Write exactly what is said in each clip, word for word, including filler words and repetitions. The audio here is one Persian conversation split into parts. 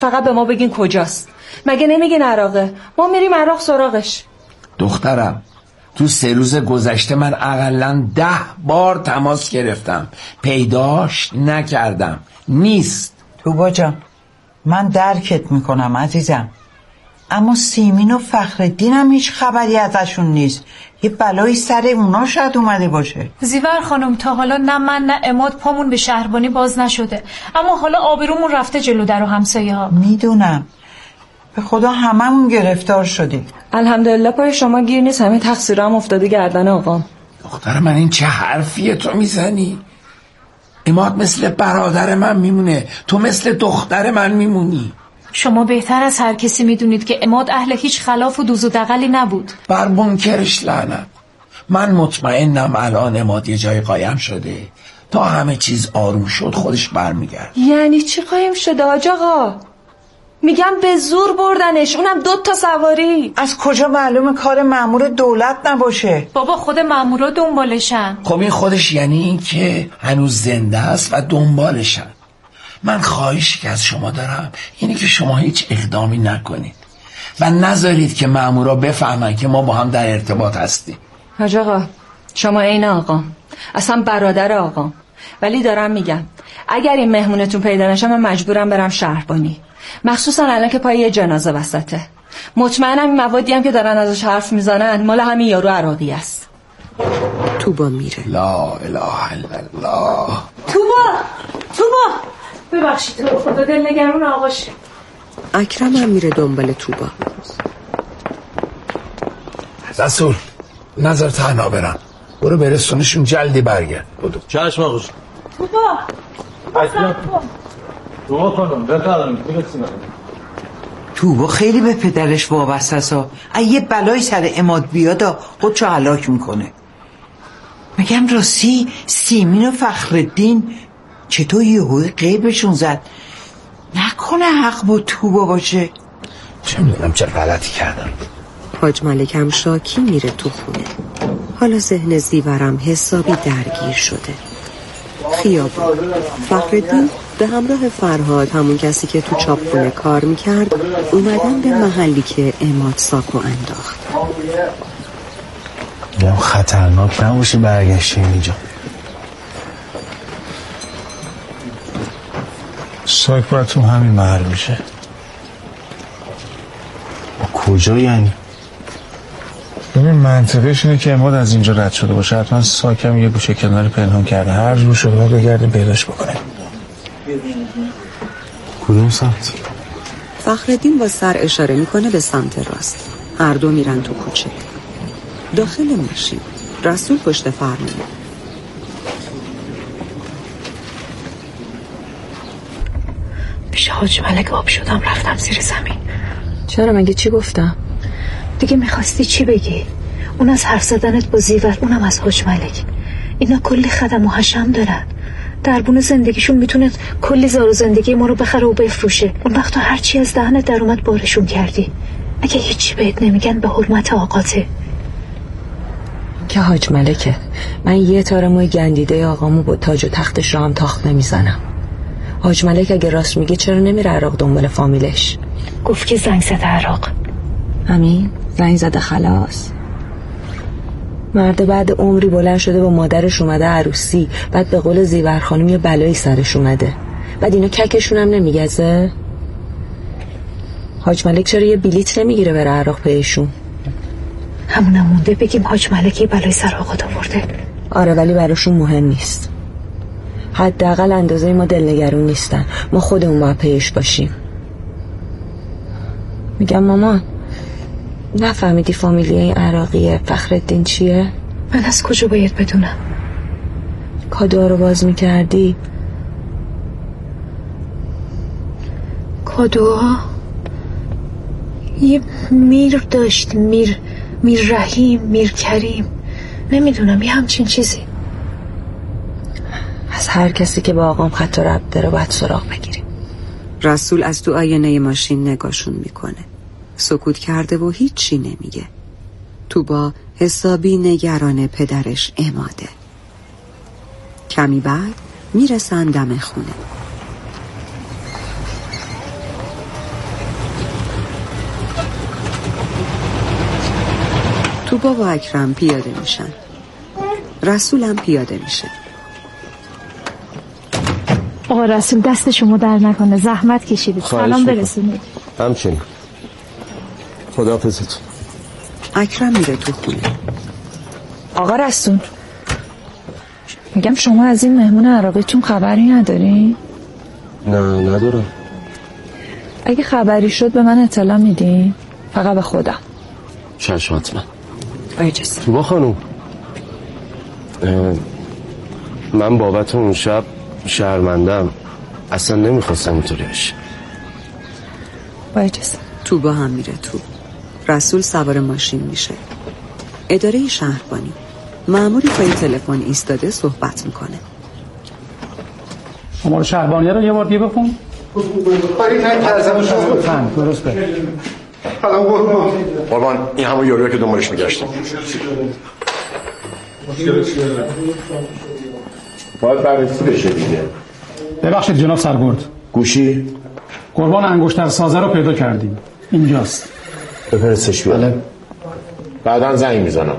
فقط به ما بگین کجاست. مگه نمیگین عراقه؟ ما میریم عراق سراغش. دخترم تو سه روز گذشته من اقلاً ده بار تماس گرفتم، پیداش نکردم، نیست. توبا جان من درکت میکنم عزیزم، اما سیمین و فخرالدین هم هیچ خبری ازشون نیست. یه بلایی سر اونا شاید اومده باشه. زیور خانم تا حالا نه من نه عماد پامون به شهربانی باز نشده، اما حالا آبرومون رفته جلو در و همسایه ها. میدونم، به خدا هممون گرفتار شدیم. الحمدلله پای شما گیر نیست، همه تقصیر هم افتاده گردن آقام. دختر من این چه حرفیه تو میزنی؟ عماد مثل برادر من میمونه، تو مثل دختر من میمونی. شما بهتر از هر کسی میدونید که عماد اهل هیچ خلاف و دوز و دغلی نبود. بر منکرش لعنت. من مطمئنم الان عماد یه جای قایم شده، تا همه چیز آروم شد خودش برمیگرد. یعنی چی قایم شده حاج آقا؟ میگم به زور بردنش، اونم دو تا سواری. از کجا معلومه کار مأمور دولت نباشه؟ بابا خود مأمورا دنبالشن. خب این خودش یعنی این که هنوز زنده است و دنبالشن. من خواهشی که از شما دارم اینه که شما هیچ اقدامی نکنید و نذارید که مأمورا بفهمن که ما با هم در ارتباط هستیم. حاج آقا شما عین آقام، اصلا برادر آقام، ولی دارم میگم اگر این مهمونتون پیدا نشه من مجبورم برم شهربانی، مخصوصا الان که پای یه جنازه وسطه. مطمئنم این موادی هم که دارن ازش حرف میزنن مال همین یارو عراقی است. توبا میره. لا اله الا الله. توبا توبا ببخشید تو خدا دل نگران آقاش. اکرم هم میره دنبال توبا. رسول نظر تنها برم، برو برسونشون جلدی برگرد. چشم آقاش. توبا اکرم توبا خانم بفرمایید برسونم. توبا خیلی به پدرش وابسته است. اگه یه بلایی سر عماد بیاد خودشو هلاک میکنه. میگم راستی سیمین و فخرالدین چطور یهوی غیبشون زد؟ نکنه حق با توبا باشه؟ چه میدونم چه غلطی کردم. حاج ملک هم شاکی میره تو خونه. حالا ذهن زیورم حسابی درگیر شده. خیابون فخرالدین به همراه فرهاد، همون کسی که تو چاپخونه کار میکرد، اومدن به محلی که عماد ساکو انداخت. میگم خطرناک نباشه برگشتیم اینجا. ساک باید تو همین محل میشه. کجا یعنی؟ ببین منطقش اینه که عماد از اینجا رد شده باشه، حتما ساکم یه گوشه کناری پنهان کرده، هر جور شده باید بگردیم پیداش بکنه. کدوم سمت؟ فخرالدین با سر اشاره میکنه به سمت راست. هر دو میرن تو کوچه. داخل ماشین رسول پشت فرمونه. پیش حاج ملک آب شدم رفتم زیر زمین. چرا؟ مگه چی گفتم؟ دیگه میخواستی چی بگی؟ اون از حرف زدنت با زیور، اونم از حاج ملک. اینا کلی خدم و حشم دارن، دربون زندگیشون میتونه کلی زار و زندگی ما رو بخره و بفروشه. اون وقت هر چی از دهنت در اومد بارشون کردی. اگه هیچی بهت نمیگن به حرمت آقاته. که حاج ملکه، من یه تار موی گندیده آقامو با تاج و تختش رو هم تاخت نمیزنم. حاج ملک اگه راست میگه چرا نمیره عراق دنبال فامیلش؟ گفت که زنگ زده عراق. همین زنگ زده خلاص. مرد بعد عمری بلند شده با مادرش اومده عروسی، بعد به قول زیور خانم یه بلایی سرش اومده، بعد اینا ککشون هم نمیگزه. حاج ملک چرا یه بلیت نمیگیره بره عراق پیشون؟ همونم مونده بگیم حاج ملک یه بلایی سر آقا آورده. آره ولی براشون مهم نیست. حداقل اندازه ما دلنگرون نیستن، ما خودمون باید پیش باشیم. میگم مامان نفهمیدی فامیلی این عراقی فخرالدین چیه؟ من از کجا باید بدونم؟ کادو رو باز میکردی؟ کادوها یه میر داشت، میر میر رحیم، میر کریم، نمیدونم یه همچین چیزی. از هر کسی که با آقام خط و ربط داره باید سراغ بگیریم. رسول از تو آینه ماشین نگاشون میکنه، سکوت کرده و هیچی نمیگه. تو با حسابی نگران پدرش عماده. کمی بعد میرسن دم خونه. توبا و اکرم پیاده میشن. رسولم پیاده میشه. آقا رسول دست شما در نکنه، زحمت کشیدید، سلام برسونید. همچنین. خداحافظتون. اکرم میره تو خونه. آقا رسول، میگم شما از این مهمون عراقیتون خبری نداری؟ نه ندارم. اگه خبری شد به من اطلاع میدین؟ فقط به خودم. چشم حتما. اجازه. توبا خانوم، من بابت اون شب شرمندم، اصلا نمیخواستم اینطوری بشه. با اجازه. توبا هم میره تو. رسول سوار ماشین میشه. اداره شهربانی، مأموری پای تلفن ایستاده صحبت میکنه. شماره شهربانیه رو یه بار دیگه بخون. خواهی نه ترزم شما بفهم درست بره. حالا قربان قربان این همون یارویه که دنبالش میگشتیم. باید بررسی بشه دیگه. ببخشید جناب سرگرد. گوشی؟ قربان انگشتر سازه رو پیدا کردیم. اینجاست. بفرستش بیاد. بعداً زنگ میزنم.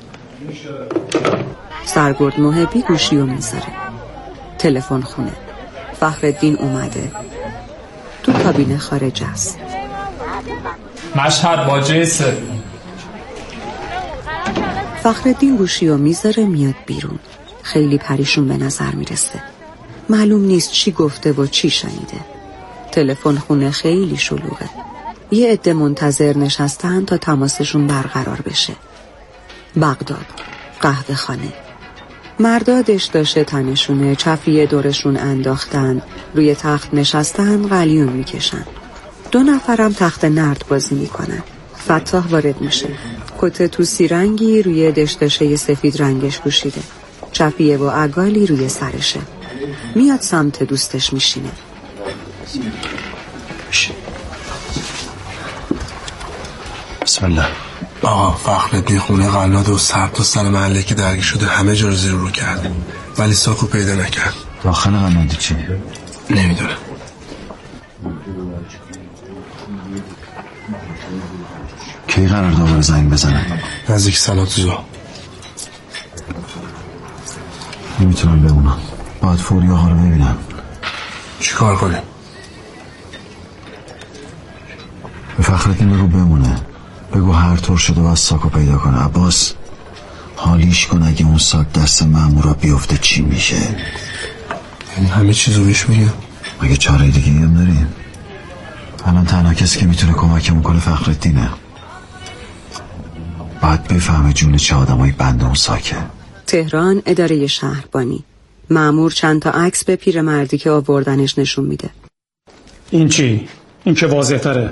سرگرد محبی گوشی رو میذاره. تلفن خونه. فخرالدین اومده. تو کابینه خارج است. مشهد باجه سوم. فخرالدین گوشی رو میذاره میاد بیرون. خیلی پریشون به نظر میرسه. معلوم نیست چی گفته و چی شنیده. تلفن خونه خیلی شلوغه. یه عده منتظر نشستن تا تماسشون برقرار بشه. بغداد، قهوه خانه. مردا دشداشه تنشونه، چفیه دورشون انداختن، روی تخت نشستن، قلیون میکشن. دو نفرم تخت نرد بازی میکنن. فتاح وارد میشه. کت توسی رنگی روی دشداشه سفید رنگش پوشیده. چفیه و عگالی روی سرشه. میاد سمت دوستش میشینه. بسم الله. آقا فخرالدین خونه قناد و ثبت و سر محله که درگیر شده همه جا رو زیر رو کرد، ولی ساکو پیدا نکرد. داخل قنادی چی؟ نمیدونه. کی قرار دوباره زنگ بزنه؟ نزدیک صلات ظهر. نمیتونم بمونم، باید فوری ها رو ببینم. چی کار کنیم؟ به فخرالدین بگو بمونه، بگو هر طور شده باید ساکو پیدا کنه. عباس حالیش کن اگه اون ساک دست مأمورا بیفته چی میشه. یعنی همه چیزو بهش میگه؟ مگه چاره دیگه هم داریم؟ الان تنها کسی که میتونه کمکمون کنه فخرالدینه. باید بفهمه جون چه آدمایی بند اون ساکه. تهران، اداره شهربانی. مأمور چند تا عکس به پیرمردی که آوردنش نشون میده. این چی؟ این که واضح تره.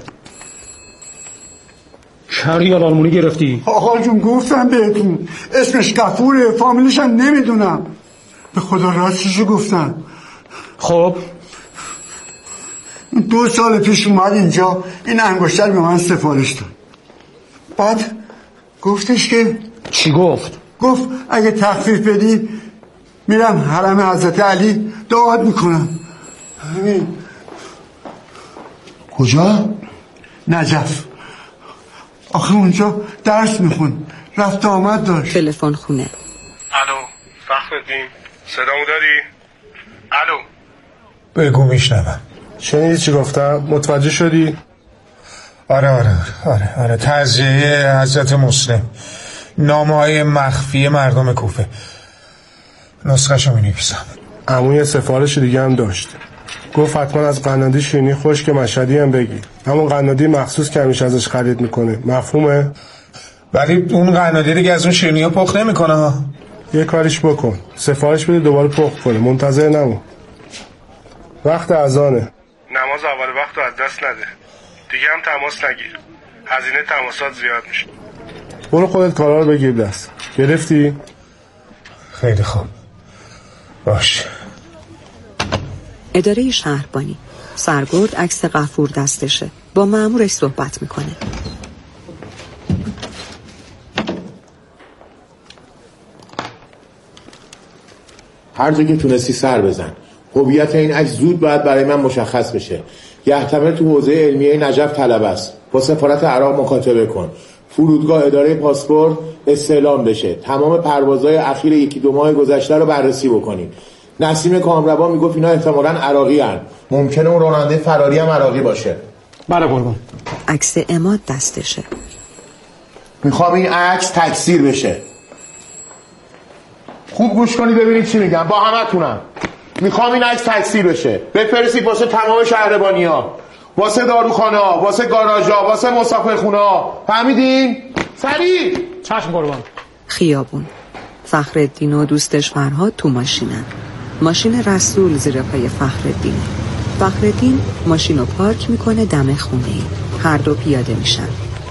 شهریار آلمونی گرفتی؟ آقا جون گفتم بهتون اسمش غفوره، فامیلش هم نمیدونم. به خدا راستشو گفتم. خب دو سال پیش اومد اینجا، این انگشتر به من سفارش داد. بعد گفتش که چی گفت؟ گفت اگه تخفیف بدی میرم حرم حضرت علی دعات میکنم. همین. کجا؟ نجف. آخه اونجا درس میخون، رفت آمد داشت. تلفن خونه. الو فخرالدین، صدامو داری؟ الو. بگو میشنوم. شنیدی چی گفتم؟ متوجه شدی؟ آره آره آره آره تعزیه حضرت مسلم، نامه های مخفی مردم کوفه. نسخه‌شو می‌نویسم. عموی سفارش دیگه هم داشت، گفت حتما از قنادی شیرینی خشک مشهدی هم بگی، همون قنادی مخصوص که همیشه ازش خرید میکنه. مفهومه؟ ولی اون قنادی دیگه از اون شیرینی ها پخت نمیکنه ها. یه کاریش بکن، سفارش بده دوباره پخت کنه، منتظر نمون. وقت اذانه، نماز اول وقت رو از دست نده. دیگه هم تماس نگیر، هزینه تماسات زیاد میشه. برو خودت کارا رو بگیر دست. گرفتی؟ خیلی خوب باش. اداره شهربانی. سرگرد عکس غفور دستشه، با مأمورش صحبت میکنه. هر جا که تونستی سر بزن. هویت این عکس زود باید برای من مشخص بشه. یحتمل تو حوزه علمیه نجف طلب است. با سفارت عراق مکاتبه کن. فرودگاه اداره پاسپورت استعلام بشه، تمام پروازهای اخیر یکی دو ماه گذشته رو بررسی بکنیم. نسیم کامربان میگفت اینا احتمالاً عراقی هن. ممکنه اون راننده فراری هم عراقی باشه. بله قربان. عکس عماد دستشه. میخوام این عکس تکثیر بشه. خوب گوش کنید ببینید چی میگم. با همتونم میخوام این عکس تکثیر بشه. بفرستید واسه تمام شهربانی‌ها، واسه داروخانه‌ها، واسه گاراژها، واسه مسافرخونه‌ها. فهمیدین؟ سریع. چشم قربان. خیابون. فخرالدین و دوستش فرهاد تو ماشینن. ماشین رسول زیر پای فخرالدین. فخرالدین ماشینو پارک میکنه دم خونه ای. هر دو پیاده میشن.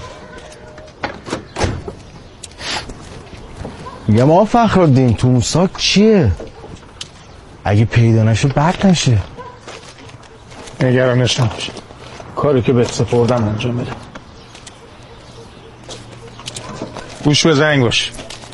میگم آقا فخرالدین تو اون ساک چیه؟ اگه پیدا نشه بد نشه. نگرانش نباش، کاری که بهت سپردم انجام بده. گوش به زنگ باش.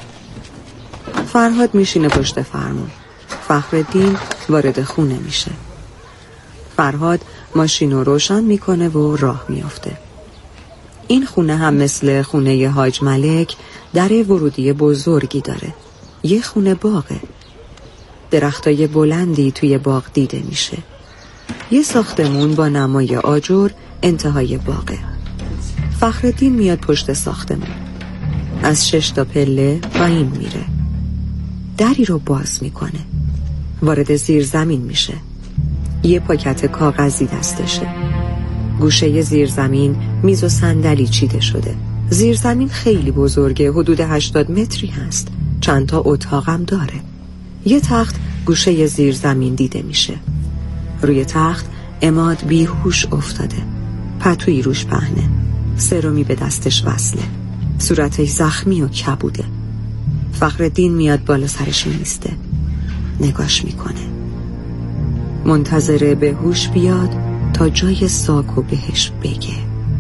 فرهاد میشینه پشت فرمون. فخرالدین وارد خونه میشه. فرهاد ماشینو روشن میکنه و راه میافته. این خونه هم مثل خونه حاج ملک در ورودی بزرگی داره. یه خونه باغه. درختای بلندی توی باغ دیده میشه. یه ساختمون با نمای آجر انتهای باغه. فخرالدین میاد پشت ساختمون. از شش تا پله پایین میره. دری رو باز میکنه. وارد زیر زمین میشه. یه پاکت کاغذی دستشه. گوشه زیر زمین میز و صندلی چیده شده. زیر زمین خیلی بزرگه، حدود هشتاد متری هست. چند تا اتاقم داره. یه تخت گوشه زیر زمین دیده میشه. روی تخت عماد بیهوش افتاده. پتویی روش پهنه. سرمی به دستش وصله. صورتش زخمی و کبوده. فخرالدین میاد بالا سرش میسته. نگاش میکنه. منتظره به هوش بیاد تا جای ساکو بهش بگه.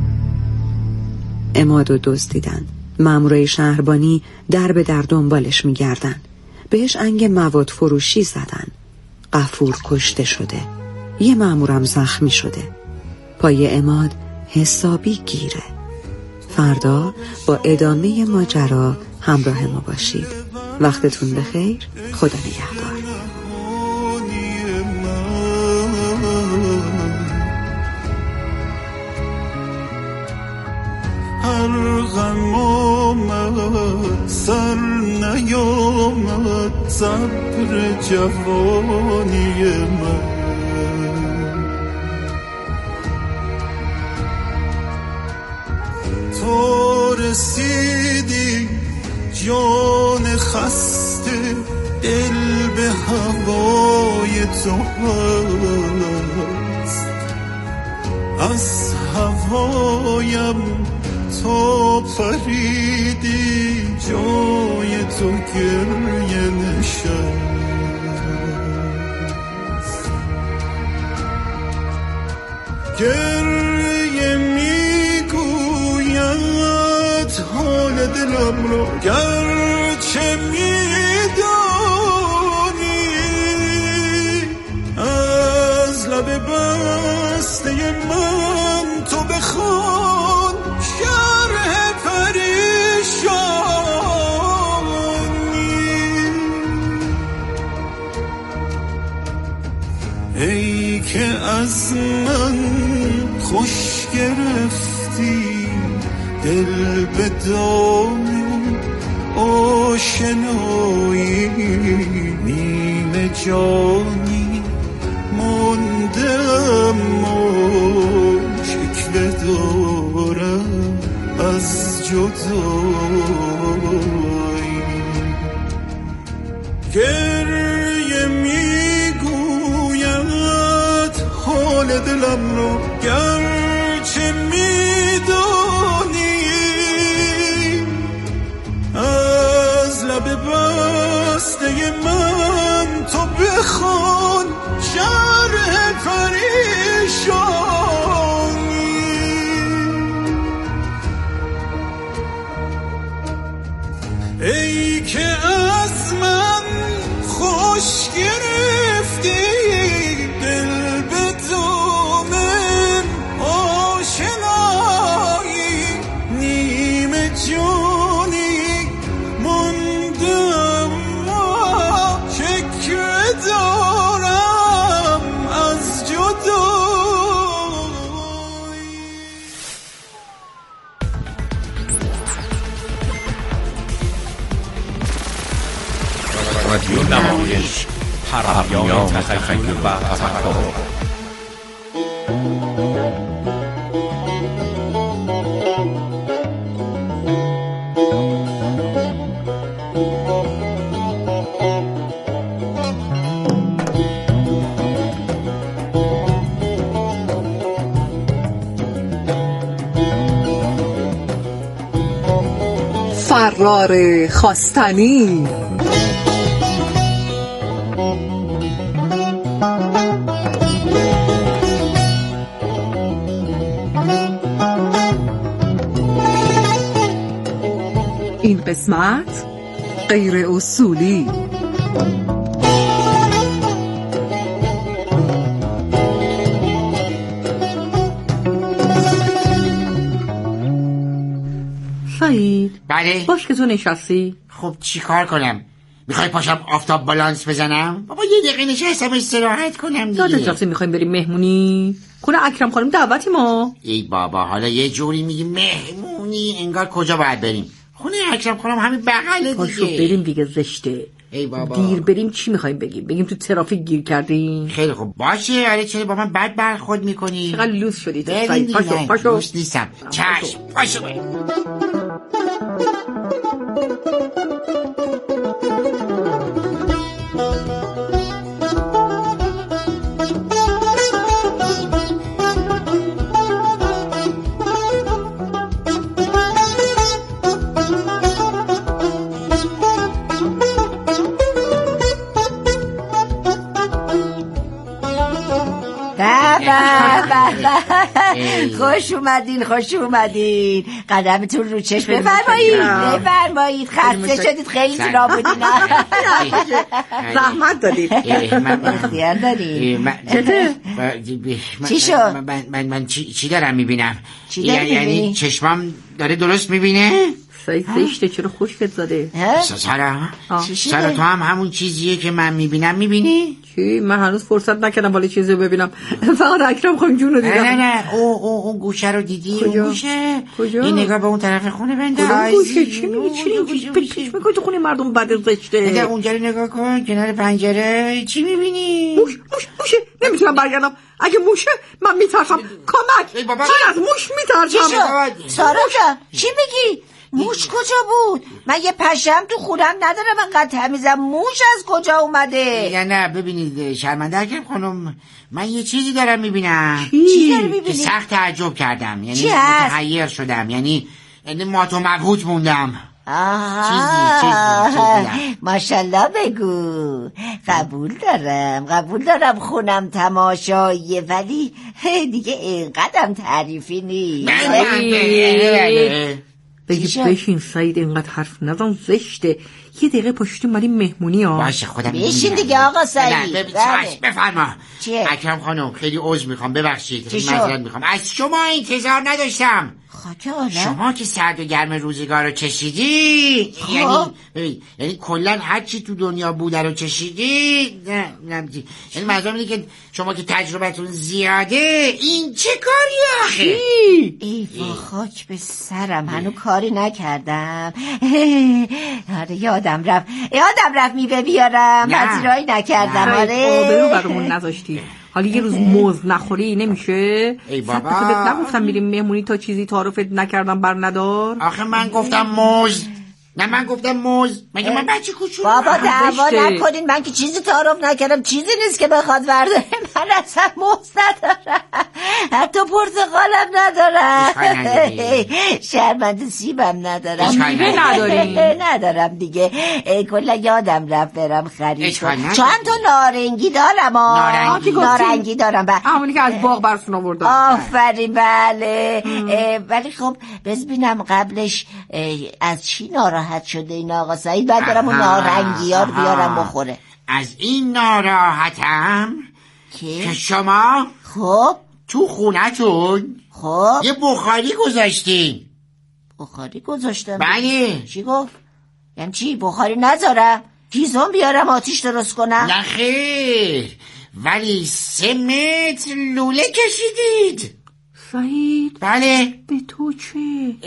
عمادو دزدیدن. مامورای شهربانی در به در دنبالش میگردن. بهش انگ مواد فروشی زدن. غفور کشته شده. یه مامورم زخمی شده. پای عماد حسابی گیره. فردا با ادامه ماجرا همراه ما باشید. وقتتون بخیر. خدا نگهدار. هر غم آمد سر نیامد صبر جوانی من. تو رسیدی جان خسته دل به هوای تو هست. از هوایم تو پریدی جای تو گریه نشست. گریه میگوید حال دلم رو گرچه میدانی از لب بسته من تو بخوان شرح پریشانی. ای که از من خوش گرفتی دل به دام آشنایی. نیمه جانی موندم و شکوه دارم از جدایی. گریه میگوید حال دلم رو گرچه میدانی از لب بسته من تو بخوان شرح پریشانی. ای که از من خوش گرفتی دل به دامن رادیو نمایش، پرهمیان تخیل و تفکر. فرار خواستنی. این قسمت غیر اصولی. سعید بله باش که تو نشستی. خب چی کار کنم؟ میخوای پاشم آفتاب بالانس بزنم؟ بابا یه دقیقه نشستم استراحت کنم دیگه. داده جاسی میخوایم بریم مهمونی خونه اکرم خانم دعوتی ما. ای بابا حالا یه جوری میگی مهمونی انگار کجا باید بریم؟ خونه اکرم خانم همین بغله دیگه. پاشو بریم دیگه زشته. ای بابا دیر بریم چی میخوایم بگیم؟ بگیم تو ترافیک گیر کردیم. خیلی خوب باشه. آره چرا با من بد برخورد میکنی؟ چقدر لوس شدی تو بریم سعید. دیگه. پاشو پاشو. لوس نیستم. چشم پاشو بریم. خوش اومدین خوش اومدین. قدمتون رو چشم. بفرمایید بفرمایید. خسته شدید خیلی ترا بودین. زحمت دادید. اختیار دارید. چی شد؟ من من من چی دارم میبینم؟ یعنی چشمم داره درست میبینه؟ سعید زشته چرا خشکت زده؟ سارا سارا تو هم همون چیزیه که من میبینم میبینی؟ چی؟ من هنوز فرصت نکردم ولی چیزی رو ببینم. فقط اکرم خانم جون رو دیدم. نه نه او او اون گوشه رو دیدی؟ کجا؟ اون گوشه؟ کجا؟ این نگاه به اون طرف خونه بنداز. کدوم گوشه؟ چی میگی؟ چی میگی؟ پیش میگی تو خونه مردم بد زشته. نه اونجا رو نگاه کن کنار پنجره. چی میبینی؟ موش موش موشه. نمیتونم برگردم. اگه موشه من میترسم. کمک. من از موش میترسم. سارا جان چی میگی؟ موش کجا بود؟ من یه پشم تو خودم ندارم انقدر تمیزم. موش از کجا اومده؟ نه نه ببینید شرمنده اکرم خانم من یه چیزی دارم میبینم. چی داری میبینی؟ که سخت تعجب کردم. یعنی متحیر شدم. یعنی یعنی مات و مبهوت موندم. آها ماشالله بگو. قبول دارم قبول دارم خونم تماشاییه ولی دیگه اینقدرم تعریفی نیست. بگی بشین سعید اینقدر حرف نزن زشته. یه دقیقه پشتیم ولی مهمونی ها. باشه خودم بشین دیگه آقا سعید. بفرما اکرم خانم خیلی عذر میخوام ببخشید معذرت میخوام از شما انتظار نداشتم. شما که سرد و گرم روزگار رو چشیدی یعنی یعنی کلا هر چی تو دنیا بوده رو چشیدی. نه نه یعنی منظورم اینه که شما که تجربتون زیاده این چه کاریه آخه؟ ای وا خاک به سرم هنو کاری نکردم. آره یادم رفت یادم رفت میوه بیارم. پذیرایی نکردم. آره آبرو برامون نذاشتی. حالا یه روز موز نخوری نمیشه؟ ای بابا خودت نگفتم میریم مهمونی تا چیزی تعارفت نکردم بر ندار. آخه من گفتم موز. نه من گفتم موز. مگه من بچه کوچولو؟ بابا دعوا نکنین. من که چیزی تعارف نکردم. چیزی نیست که بخواد ورداره. من اصلا موز ندارم حتی پرتقالم ندارم. شرمنده سیبم ندارم. میوه نداری؟ ندارم دیگه. کلا یادم رفت برم خرید. چند تا نارنگی دارم. نارنگی نارنگی دارم. همونی که از باغ برسون آوردم. آفرین بله. ولی خب ببینم قبلش از چی ناراحت شده این آقا سعید؟ بعد دارم اون نارنگی ها رو بیارم بخوره. از این ناراحتم که شما خب تو خونتون خب یه بخاری گذاشتین. بخاری گذاشتم؟ بله. چی گفت؟ یعنی چی بخاری نذارم؟ هیزم بیارم آتیش درست کنم؟ نه خیر ولی سه متر لوله کشیدید. سعید بله. به تو چه؟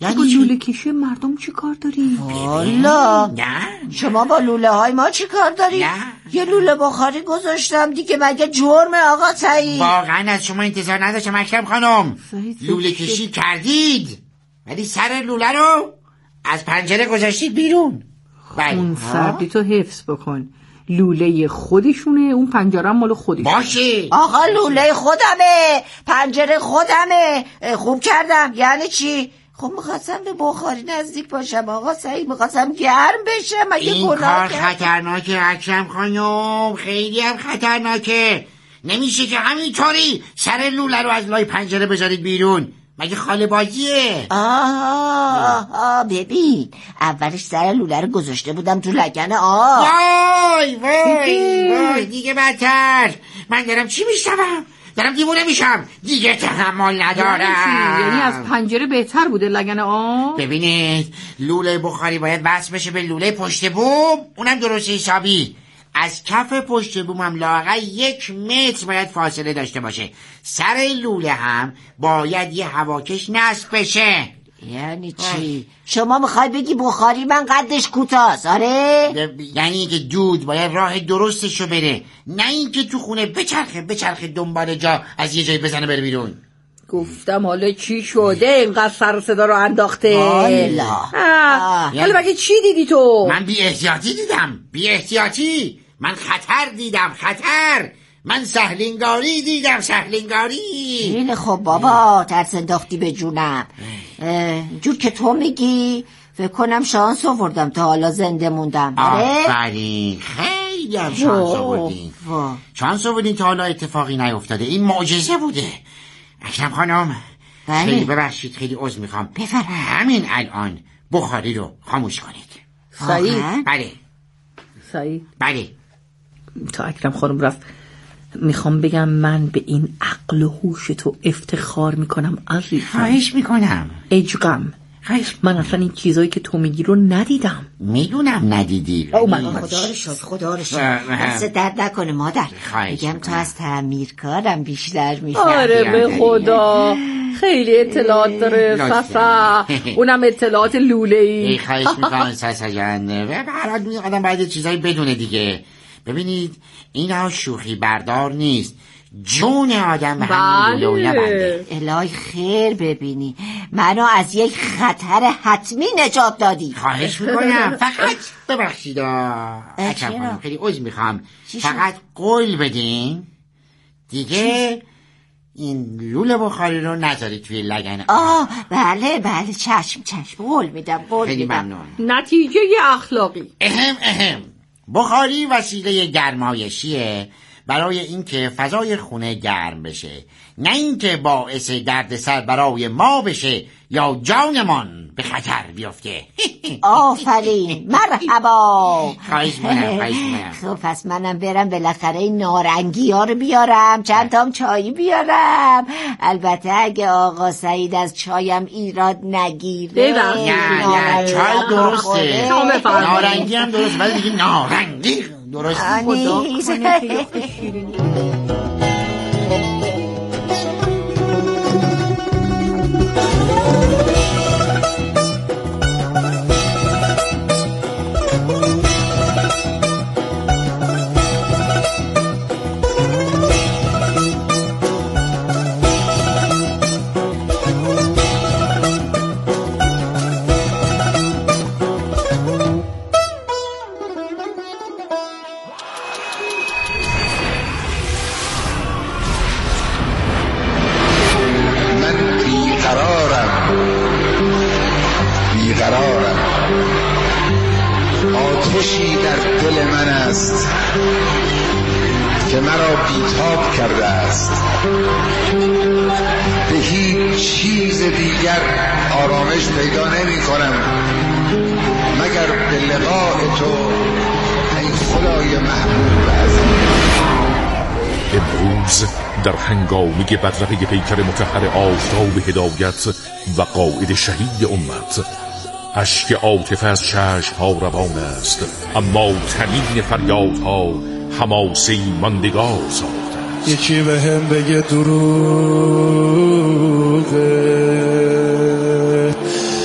یعنی با لوله کشی مردم چی کار داری؟ والا نه شما با لوله های ما چی کار داری؟ نه یه لوله بخاری گذاشتم دیگه، مگه جرمه آقا سعید؟ واقعا از شما انتظار نداشتم اکرم خانم. لوله کشی کردید ولی سر لوله رو از پنجره گذاشتید بیرون. اون سردی تو حفظ بکن، لوله خودشونه، اون پنجره مال خودش باشه. آقا لوله خودمه، پنجره خودمه. خوب کردم. یعنی چی؟ خب میخواستم به بخاری نزدیک باشم آقا سعید، میخواستم گرم بشم. مگه این گناه کار کردم؟ خطرناکه اکرم خانم، خیلی هم خطرناکه. نمیشه که همینطوری سر لوله رو از لای پنجره بذارید بیرون، مگه خاله بازیه؟ آه آه ببین، اولش سر لوله رو گذاشته بودم تو لگن آه. وای وای وای دیگه بدتر. من دارم چی میشنوم؟ دارم دیوونه میشم دیگه، تحمل ندارم. یعنی از پنجره بهتر بوده لگن آه؟ ببینید لوله بخاری باید وصل بشه به لوله پشت بوم، اونم درست حسابی. از کف پشت بوم هم لااقل یک متر باید فاصله داشته باشه. سر لوله هم باید یه هواکش نصب بشه. یعنی چی؟ شما میخوای بگی بخاری من قدش کوتاست؟ آره؟ یعنی اینکه دود باید راه درستشو بره، نه اینکه تو خونه بچرخه بچرخه دنبال جا از یه جایی بزنه بره بیرون. گفتم حالا چی شده اینقدر سر صدا رو انداخته؟ والا حالا مگه چی دیدی تو؟ من بی احتیاطی دیدم، بی احتیاطی. من خطر دیدم، خطر. من سهلنگاری دیدم، سهلنگاری. خیلی خب بابا، ترس انداختی به جونم. جور که تو میگی فکر کنم شانس آوردم تا حالا زنده موندم. آفرین، خیلی هم شانس آوردین. شانس آوردین تا حالا اتفاقی نیفتاده. این معجزه بوده. اکرم خانم بله. خیلی ببخشید، خیلی عذر میخوام. بفرمایید. همین الان بخاری رو خاموش کنید. سعید. بله سعید. بله. تا اکرم خانم رفت میخوام بگم من به این عقل و هوش تو افتخار میکنم عزیزم. خواهش میکنم. اجگم. من اصلا این چیزایی که تو میگی رو ندیدم. میدونم ندیدی. او من خدا رو شد، خدا رو شد. دست درد نکنه مادر. میگم تو از تعمیرکارم بیشتر میفهمی. آره به خدا خیلی اطلاعات داره ساسا، اونم اطلاعات لوله‌ای. خواهش میکنم ساسا جان. برای آدم باید چیزایی بدونه دیگه. ببینید اینا شوخی بردار نیست، جون آدم به همین لوله بنده. الهی خیر ببینی منو از یک خطر حتمی نجات دادی. خواهش میکنم. فقط ببخشید اکرم خانم، خیلی عذر میخوام، فقط قول بدین دیگه این لوله بخاری رو نذارید توی لگن. آه بله بله چشم چشم، قول میدم قول خیلی میدم. ممنون. نتیجه اخلاقی. اهم اهم بخاری وسیله گرمایشیه برای اینکه فضای خونه گرم بشه، نه اینکه باعث دردسر برای ما بشه یا جانمان به خطر بیفته. آفرین، مرحبا. خواهش می‌کنم، خواهش می‌کنم. خب پس منم برم بالاخره این نارنگی ها رو بیارم، چند تام چایی بیارم. البته اگه آقا سعید از چایم ایراد نگیره. نه نه چای درسته، نارنگی هم درسته، ولی دیگه نارنگی درسته. خدا کنه که آتشی در دل من است که مرا بیتاب کرده است. به هیچ چیز دیگر آرامش پیدا نمی کنم مگر به لقاء تو ای خدای محبوب عزیز. امروز در هنگامی بدرقه پیکر مطهر آفتاب هدایت و قائد شهید امت، اشک عاطفه از چشم ها روان است، اما تنین فریادها حماسه ماندگار ساخته است. یکی به هم بگه دروغه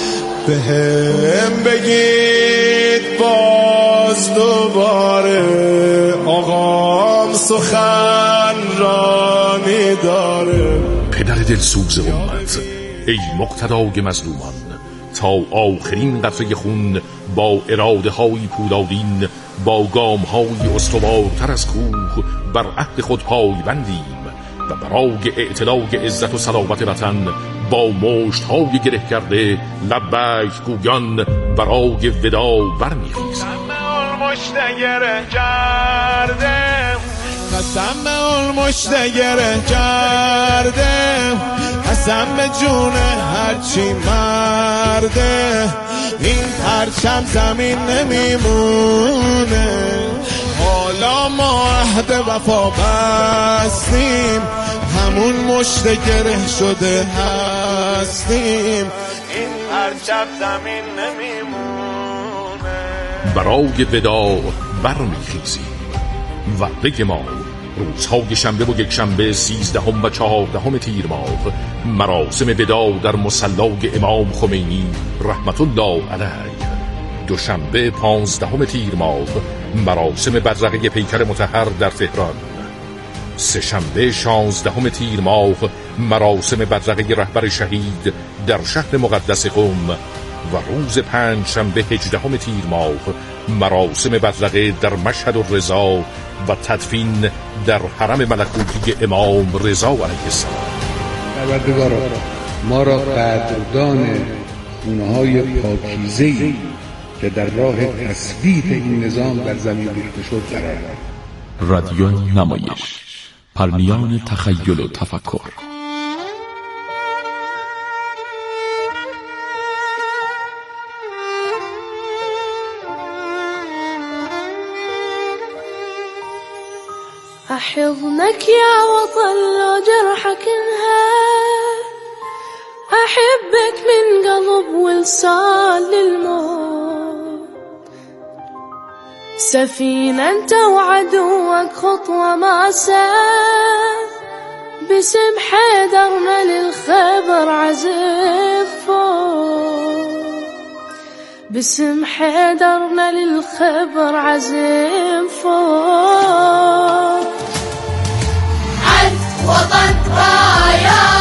به هم بگید باز دوباره آقام سخن رانی داره. پدر دلسوز امت، ای مقتدای مظلومان، تا آخرین قطره خون با اراده های پولادین، با گام های استوارتر از کوه بر عهد خود پای بندیم و برای اعتلاع عزت و صلابت وطن با مشت های گره کرده لبیک گویان برای ودا برمیخیزیم. مشت گره کردم، قسم به اون مشت گره کردم، قسم به جون هرچی مرده، این پرچم زمین نمیمونه. حالا ما عهد وفا بستیم، همون مشت گره شده هستیم، این پرچم زمین نمیمونه. برای ودا برمیخیزیم. وعده ما روزهای شنبه و یک شنبه سیزدهم و چهاردهم تیر ماه، مراسم ودا در مصلی امام خمینی رحمت الله علیه. دوشنبه پانزدهم تیر ماه، مراسم بدرقه پیکر مطهر در تهران. سه شنبه شانزدهم تیر ماه، مراسم بدرقه رهبر شهید در شهر مقدس قم. و روز پنج شنبه هجدهم تیر ماه، مراسم بدرقه در مشهد الرضا و تدفین در حرم ملکوتی امام رضا علیه السلام. پروردگارا ما را قدردان خونه‌های پاکیزه‌ای که در راه تثبیت این نظام در زمین ریخته شد قرار داد. رادیو نمایش، پرمیان تخیل و تفکر. أحضنك يا وطن لو جرحك انهار، أحبك من قلب ولسان للموت. سفينة أنت وعدوك خطوة ما سار، باسم حيدرنا للخبر عزف فوق، باسم حيدرنا للخبر عزف فوق. وطن رايا